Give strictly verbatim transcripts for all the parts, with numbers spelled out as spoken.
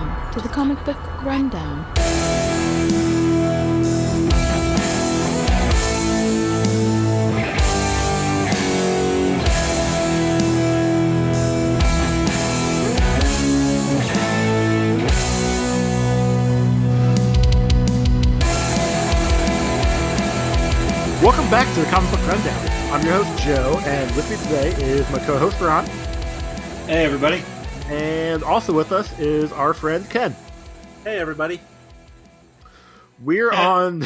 Welcome to the Comic Book Rundown. Welcome back to the Comic Book Rundown. I'm your host, Joe, and with me today is my co-host, Ron. Hey, everybody. And also with us is our friend, Ken. Hey, everybody. We're on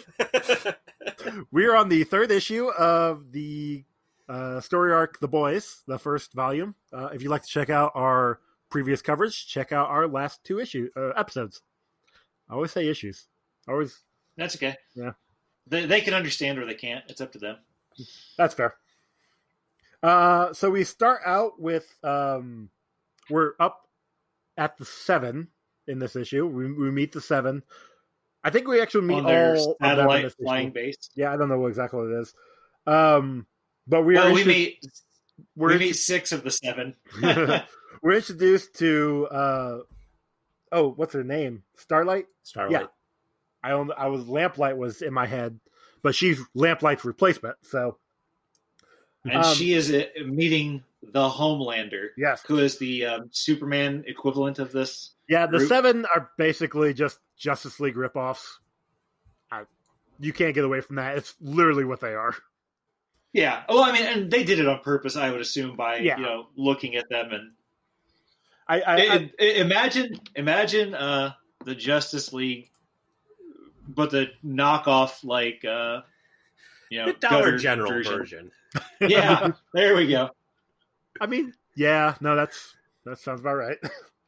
we're on the third issue of the uh, story arc, The Boys, the first volume. Uh, if you'd like to check out our previous coverage, check out our last two issue uh, episodes. I always say issues. I always. That's okay. Yeah. They, they can understand or they can't. It's up to them. That's fair. Uh, so we start out with um, we're up at the seven in this issue. We, we meet the seven. I think we actually meet On their all satellite of them flying base. Yeah, I don't know exactly what it is. Um, but we well, are we meet we're we meet six of the seven. We're introduced to uh, oh, what's her name? Starlight. Starlight. Yeah. I own, I was Lamplight was in my head, but she's Lamplight's replacement. So, and um, she is uh, meeting the Homelander. Yes, who is the um, Superman equivalent of this? Yeah, the group. seven are basically just Justice League ripoffs. I, you can't get away from that. It's literally what they are. Yeah. Well, I mean, and they did it on purpose, I would assume, by yeah. you know looking at them and. I, I, I, I imagine imagine uh, the Justice League. But the knockoff, like, uh, you know, the Dollar gutter General version. version. Yeah, there we go. I mean, yeah, no, that's that sounds about right.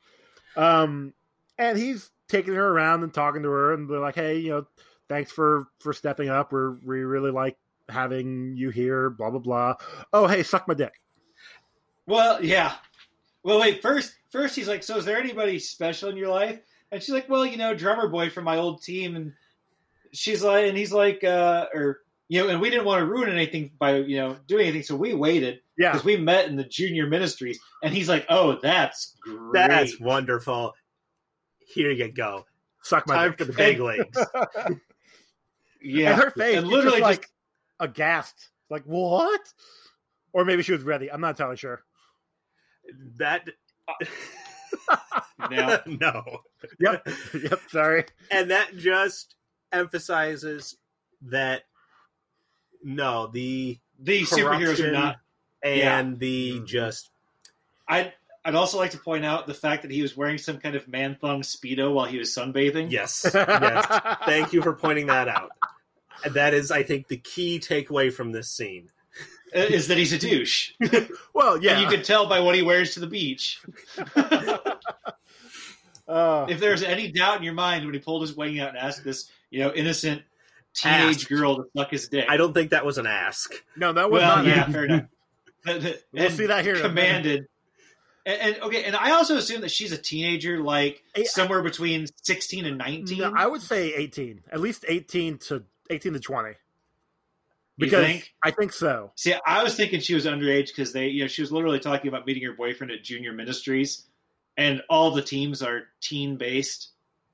um, and he's taking her around and talking to her, and they're like, "Hey, you know, thanks for for stepping up. We're we really like having you here." Blah blah blah. Oh, hey, suck my dick. Well, yeah. Well, wait. First, first he's like, "So, is there anybody special in your life?" And she's like, "Well, you know, drummer boy from my old team." And she's like, and he's like, uh, or, you know, and we didn't want to ruin anything by, you know, doing anything. So we waited. Yeah. Because we met in the junior ministries. And he's like, "Oh, that's great. That's wonderful. Here you go. Suck my Time dick. for the big leagues." Yeah. And her face, and literally literally like just aghast. Like, what? Or maybe she was ready. I'm not entirely sure. That. no. no. Yep. Yep. Sorry. And that just emphasizes that no, the The superheroes are not. And yeah. the just. I'd, I'd also like to point out the fact that he was wearing some kind of man-thong Speedo while he was sunbathing. Yes. Yes. Thank you for pointing that out. That is, I think, the key takeaway from this scene. Is that he's a douche. Well, yeah. And you can tell by what he wears to the beach. uh, If there's any doubt in your mind when he pulled his wing out and asked this, you know, innocent teenage Asked. girl to suck his dick. I don't think that was an ask. no, that was well, not. yeah, it. fair enough. But the- We'll and see that here in a Commanded. And, and okay, and I also assume that she's a teenager, like I- somewhere between sixteen and nineteen. No, I would say eighteen, at least eighteen to eighteen to twenty. You Because think? I think so. See, I was thinking she was underage because they, you know, she was literally talking about meeting her boyfriend at Junior Ministries, and all the teams are teen based.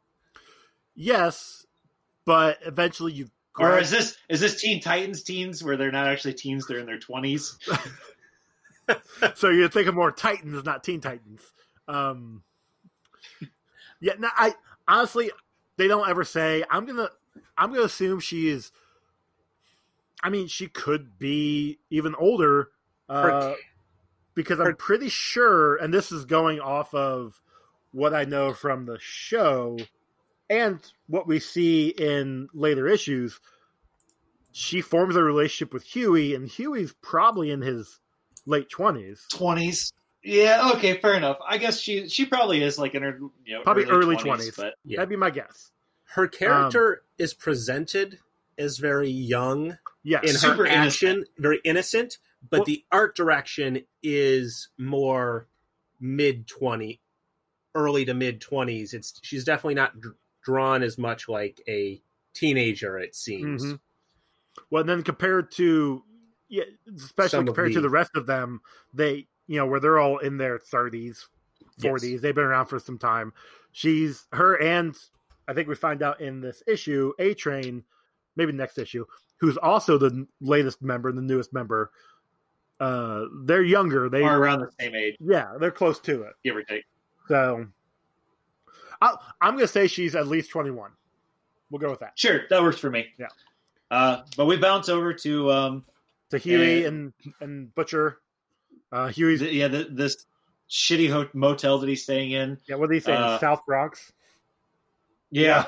Yes, but eventually you. Or is this is this Teen Titans teens where they're not actually teens, they're in their twenties? So you're thinking more Titans, not Teen Titans. Um, yeah, no, I honestly, they don't ever say. I'm gonna, I'm gonna assume she is. I mean, she could be even older, uh, Her- because I'm pretty sure, and this is going off of what I know from the show and what we see in later issues. She forms a relationship with Huey, and Huey's probably in his late twenties. Twenties. Yeah, okay, fair enough. I guess she she probably is like in her you know Probably early twenties, twenties. but Yeah. That'd be my guess. Her character is presented as very young Yes. in Super her action, very innocent, but Well- the art direction is more mid twenty, early to mid twenties. It's she's definitely not d- drawn as much like a teenager. It seems. Mhm. Well, then compared to, yeah, especially Some of compared to the- the rest of them, they, you know, where they're all in their thirties, forties. Yes. They've been around for some time. She's her and I think we find out in this issue, A-Train, maybe next issue, who's also the latest member, the newest member. Uh, they're younger. They are around the same age. Yeah, they're close to it. Give or take. So I'll, I'm going to say she's at least twenty-one. We'll go with that. Sure, that works for me. Yeah. Uh, but we bounce over to um, To Huey and and, and Butcher. Uh, Huey's th- yeah, th- this shitty ho- motel that he's staying in. yeah. What are they saying? uh, South Bronx. Yeah.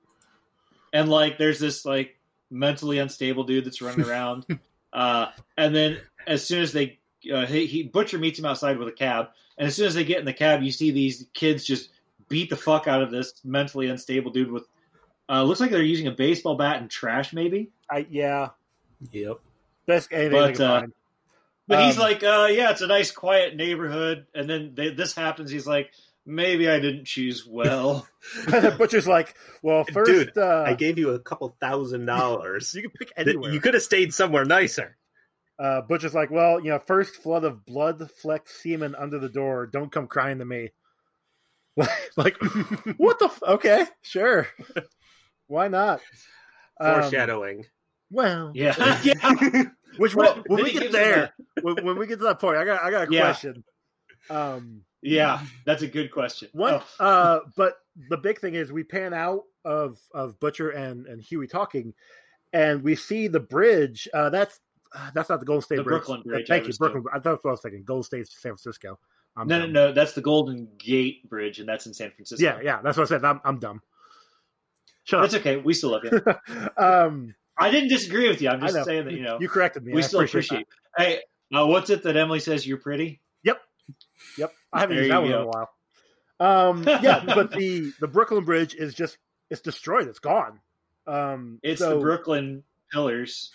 And like, there's this like mentally unstable dude that's running around. uh, and then as soon as they, uh, he, he Butcher meets him outside with a cab, and as soon as they get in the cab, you see these kids just beat the fuck out of this mentally unstable dude with. Uh, looks like they're using a baseball bat and trash, maybe. I yeah. Yep. Best anything But, they can uh, find. But he's Um, like, uh, yeah, it's a nice, quiet neighborhood. And then they, this happens. He's like, maybe I didn't choose well. Butcher's like, well, first, Dude, uh, I gave you a couple thousand dollars. you can pick That- anywhere. You could have stayed somewhere nicer. Uh, Butcher's like, well, you know, first flood of blood-flecked semen under the door. Don't come crying to me. Like, what the? F- okay, sure. Why not? Um, Foreshadowing. well, Yeah. yeah. which Well, when, when then we he get gives him there, when, when we get to that point, I got I got a Yeah. question. Um, Yeah, that's a good question. One, Oh. uh, but the big thing is we pan out of of Butcher and, and Huey talking, and we see the bridge. Uh, that's uh, that's not the Golden State The Bridge. Brooklyn Bridge, Thank I you, was Brooklyn. I thought what I was thinking. Golden State, San Francisco. I'm No, no, dumb. no. That's the Golden Gate Bridge, and that's in San Francisco. Yeah, yeah. That's what I said. I'm I'm dumb. Shut That's okay. We still love you. up. um, I didn't disagree with you. I'm I just know. saying that, you know, you corrected me. we I still appreciate. Hey, uh, what's it that Emily says you're pretty? Yep, yep. I haven't There used that you one in a go. while. Um, yeah, but the the Brooklyn Bridge is just it's destroyed. It's gone. Um, It's so, the Brooklyn Pillars.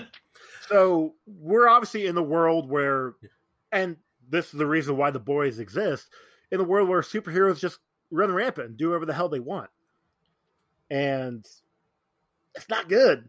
So we're obviously in the world where, and this is the reason why the boys exist, in the world where superheroes just run rampant and do whatever the hell they want. And it's not good.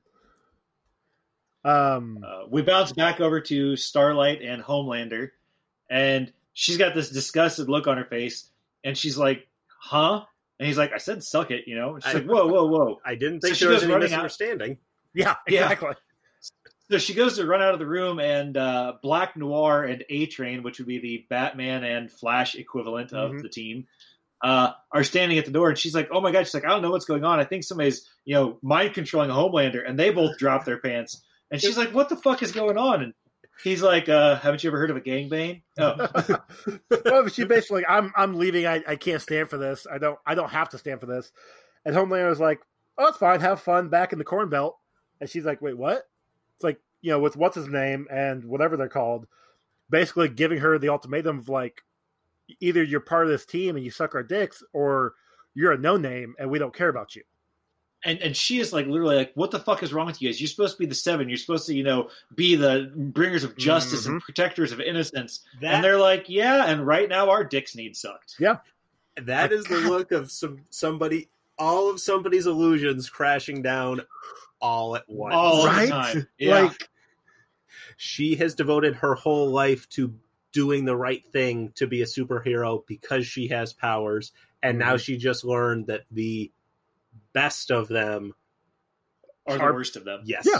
Um, Uh, we bounce back over to Starlight and Homelander, and she's got this disgusted look on her face, and she's like, huh? And he's like, I said suck it, you know? And she's I- like, whoa, whoa, whoa. I didn't So think she there was goes any running out. misunderstanding. yeah, Yeah. exactly. So she goes to run out of the room, and uh, Black Noir and A-Train, which would be the Batman and Flash equivalent of Mhm. the team, uh, are standing at the door. And she's like, oh my God. She's like, I don't know what's going on. I think somebody's, you know, mind controlling a Homelander. And they both drop their pants. And she's like, what the fuck is going on? And he's like, uh, haven't you ever heard of a gangbang? Oh, Well, she basically, I'm I'm leaving. I, I can't stand for this. I don't I don't have to stand for this. And Homelander was like, oh, it's fine. Have fun back in the Corn Belt. And she's like, wait, what? It's like, you know, with what's his name and whatever they're called, basically giving her the ultimatum of like, either you're part of this team and you suck our dicks, or you're a no name and we don't care about you. and and she is like literally like, what the fuck is wrong with you guys? You're supposed to be the Seven. You're supposed to, you know, be the bringers of justice and protectors of innocence. That And they're like, yeah, and right now our dicks need sucked. that is the look of some somebody. All of somebody's illusions crashing down all at once. All Right? the time. Yeah. Like, She has devoted her whole life to doing the right thing to be a superhero because she has powers, and now she just learned that the best of them, or the Are- worst of them. yes, Yeah.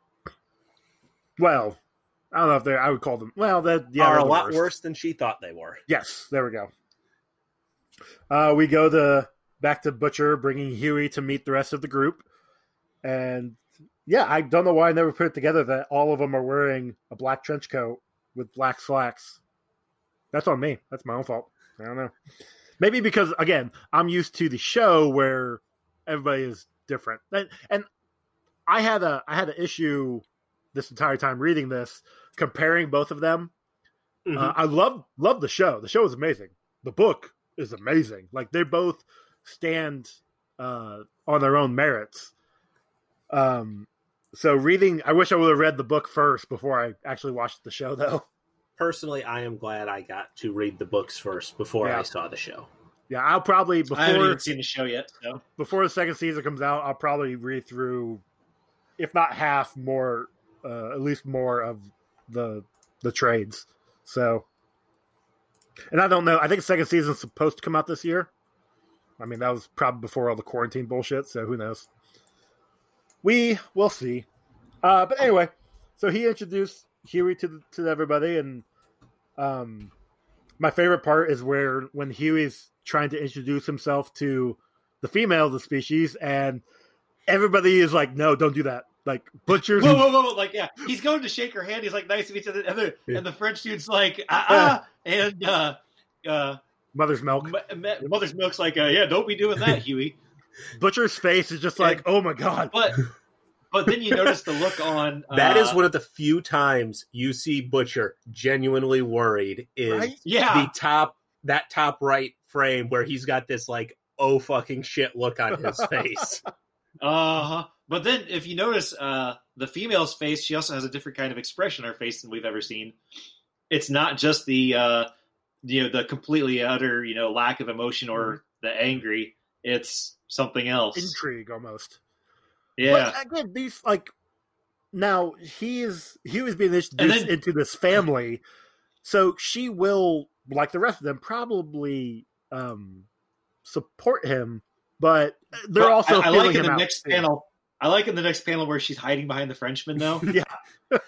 well, I don't know if they're, I would call them, well, that yeah, are they're a the lot worst. worse than she thought they were. Yes, there we go. Uh, we go to back to Butcher, bringing Huey to meet the rest of the group, and yeah, I don't know why I never put it together that all of them are wearing a black trench coat with black slacks. That's on me. That's my own fault. I don't know. Maybe because again, I'm used to the show where everybody is different, and, and I had a I had an issue this entire time reading this, comparing both of them. Mhm. Uh, I love love the show. The show is amazing. The book is amazing. Like they both stand uh, on their own merits. Um, so reading, I wish I would have read the book first before I actually watched the show, though. Personally, I am glad I got to read the books first before Yeah. I saw the show. Yeah, I'll probably I haven't before even seen the show yet. So before the second season comes out, I'll probably read through, if not half, more, uh, at least more of the the trades. So And I don't know. I think the second season's supposed to come out this year. I mean, that was probably before all the quarantine bullshit, so who knows? We will see. Uh, but anyway, so he introduced Huey to to everybody, and um, my favorite part is where when Huey's trying to introduce himself to the female of the species, and everybody is like, "No, don't do that." Like Butcher's. Whoa, whoa, whoa! Like, yeah, he's going to shake her hand. He's like, "Nice to meet you," and the, Yeah. and the French dude's like, "Ah, ah," and uh, uh, Mother's Milk. M- M- Mother's Milk's like, uh, "Yeah, don't be doing that, Huey." Butcher's face is just like, "Oh my god!" But but then you notice the look on. Uh, That is one of the few times you see Butcher genuinely worried. Is Right? Yeah. the top that top right frame where he's got this like oh fucking shit look on his face. Uh huh. But then, if you notice, uh, the female's face, she also has a different kind of expression on her face than we've ever seen. It's not just the, uh, you know, the completely utter, you know, lack of emotion or the angry. It's something else. Intrigue almost. Yeah. But again, these like now he is he was being introduced then- into this family, so she will, like the rest of them, probably um, support him. But they're But also I, I feeling like in him the out, next too. panel. I like in the next panel where she's hiding behind the Frenchman, though. Yeah.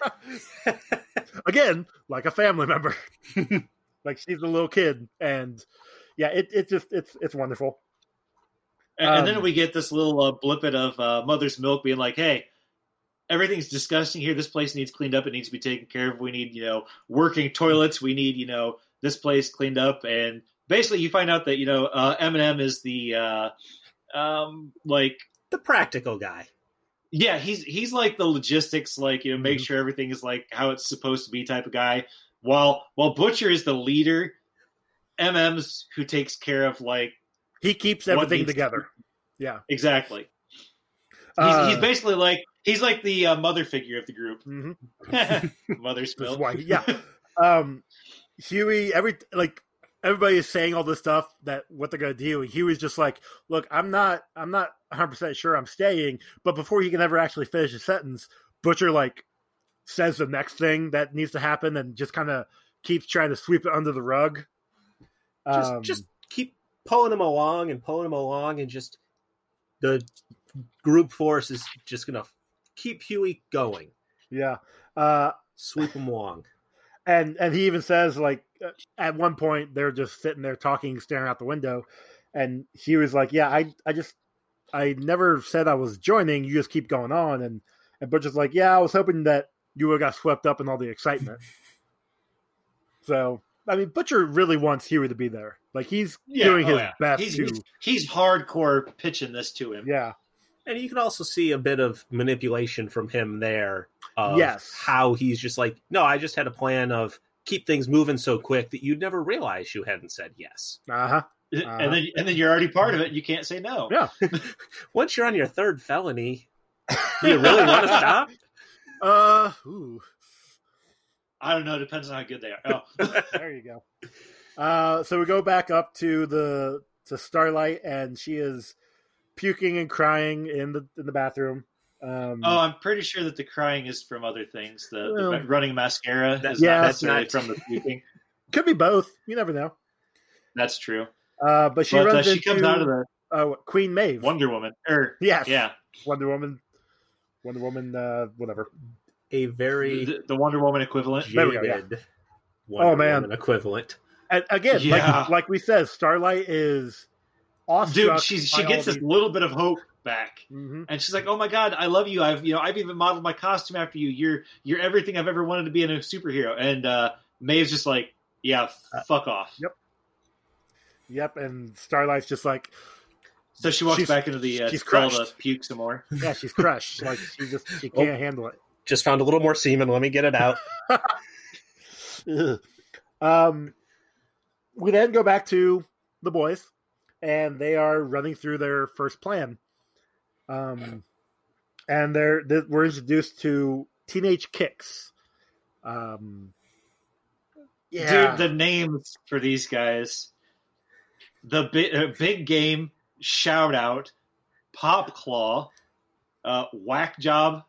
Again, like a family member. Like she's a little kid, and yeah, it it just it's it's wonderful. And, and Um, then we get this little uh, blippet of uh, Mother's Milk being like, "Hey, everything's disgusting here. This place needs cleaned up. It needs to be taken care of. We need, you know, working toilets. We need, you know, this place cleaned up." And basically, you find out that, you know, uh, Eminem is the uh, um, like. The practical guy. Yeah, he's he's like the logistics, like, you know, make Mhm. sure everything is like how it's supposed to be type of guy. While while Butcher is the leader, M M's who takes care of like He keeps What everything needs- together. Yeah. exactly. He's, Uh, he's basically like he's like the uh, mother figure of the group. mhm. Mother's That's milk. why, yeah. Um, Huey, every like everybody is saying all this stuff that what they're gonna do, and Huey's just like, "Look, I'm not, I'm not one hundred percent sure I'm staying." But before he can ever actually finish his sentence, Butcher like says the next thing that needs to happen, and just kind of keeps trying to sweep it under the rug. Just Um, just keep pulling him along and pulling him along, and just the group force is just gonna keep Huey going, yeah. Uh, sweep him along. And and he even says, like, uh, at one point they're just sitting there talking, staring out the window, and he was like, "Yeah, I I just I never said I was joining. You just keep going on." And and Butcher's like, "Yeah, I was hoping that you would have got swept up in all the excitement." So I mean, Butcher really wants Huey to be there. Like he's Yeah, doing oh, his yeah. best He's, to, he's he's hardcore pitching this to him. yeah, And you can also see a bit of manipulation from him there. Of Yes. how he's just like, no, I just had a plan of keep things moving so quick that you'd never realize you hadn't said yes. uh huh, And then and then you're already part of it. You can't say no. yeah. Once you're on your third felony, do you really want to stop? Uh, ooh, I don't know. It depends on how good they are. Oh. there you go. Uh, so we go back up to the to Starlight, and she is puking and crying in the in the bathroom. Um, Oh, I'm pretty sure that the crying is from other things. The, Well, the running mascara that- is yeah, not that's necessarily not- from the puking. could be both. You never know. That's true. Uh, but she But uh, runs she into comes out of the uh, what, Queen Maeve. Wonder Woman. Or yes, yeah, Wonder Woman. Wonder Woman. Uh, whatever. A very the, the Wonder Woman equivalent. There we go, jaded yeah. Wonder Oh, man. Woman equivalent. And again, Yeah. like like we said, Starlight is awestruck. Dude, she's, she by gets all this little bit of hope back. these- Mhm. And she's like, "Oh my god, I love you. I've you know I've even modeled my costume after you. You're you're everything I've ever wanted to be in a superhero." And uh, Maeve's just like, "Yeah, f- Uh, fuck off." Yep. Yep, and Starlight's just like, So she walks She's- back into the uh, she's skull to crushed. puke some more. yeah, she's crushed. Like she just she Oh. can't handle it. Just found a little more semen. Let me get it out. Ugh. um, we then go back to the boys, and they are running through their first plan. Um, and they're, they we're introduced to Teenage Kicks. Um, yeah, Dude, the names for these guys: the big, uh, big game, shout out, pop claw, uh, whack job,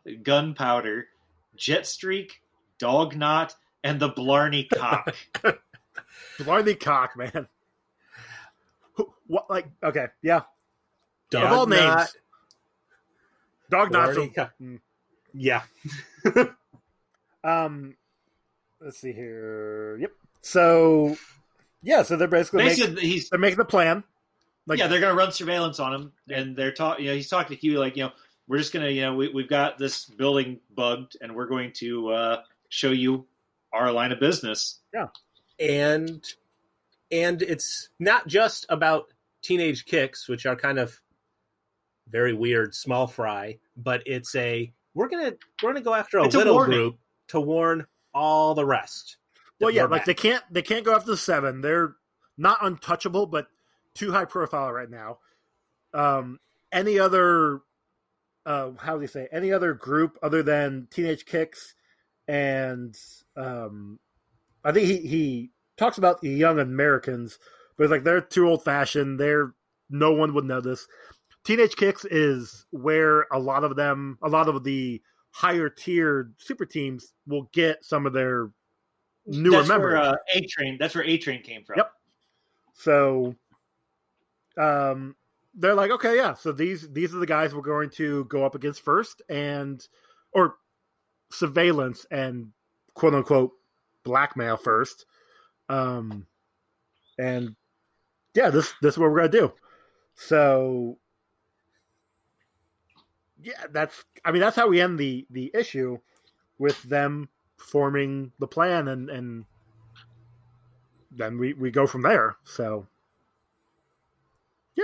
gunpowder, jet streak, dog knot, and the Blarney cock. Blarney Cock, man. Who- What? Like, okay, yeah. Dog of all names, Knot, Dog Knot's Blarney a- Cock. mm. Yeah. Um, let's see here. Yep. So, yeah. So they're basically, Basically, make, he's they're making the plan. Like, yeah, they're going to run surveillance on him, and they're talking. You know, he's talking to Huey like, you know, we're just going to, you know, we, we've got this building bugged, and we're going to uh, show you our line of business. and and it's not just about teenage kicks, which are kind of very weird, small fry, but it's a we're gonna we're gonna go after a It's a little warning. group to warn all the rest. that well, yeah, we're like back. they can't they can't go after the seven. They're not untouchable, but too high profile right now. Um, any other, uh, how do you say? Any other group other than Teenage Kicks, and um, I think he he talks about the Young Americans, but it's like they're too old fashioned. They're no one would know this. Teenage Kicks is where a lot of them, a lot of the higher tiered super teams will get some of their newer that's members. where uh, A Train. That's where A Train came from. Yep. So, um, they're like, okay, yeah. So these these are the guys we're going to go up against first, and or surveillance and quote unquote blackmail first. Um, and yeah, this this is what we're gonna do. So, yeah, that's. I mean, that's how we end the the issue with them forming the plan, and and then we we go from there. So, yeah.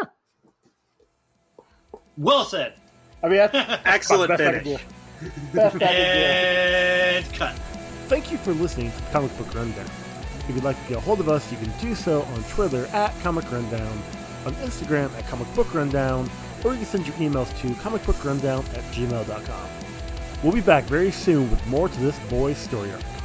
Well said. I mean, that's Excellent best I can finish. do. Best I can And cut. do. Thank you for listening to Comic Book Rundown. If you'd like to get a hold of us, you can do so on Twitter at Comic Rundown, on Instagram at Comic Book Rundown, or you can send your emails to comicbookrundown at gmail dot com. We'll be back very soon with more to this boy's story arc.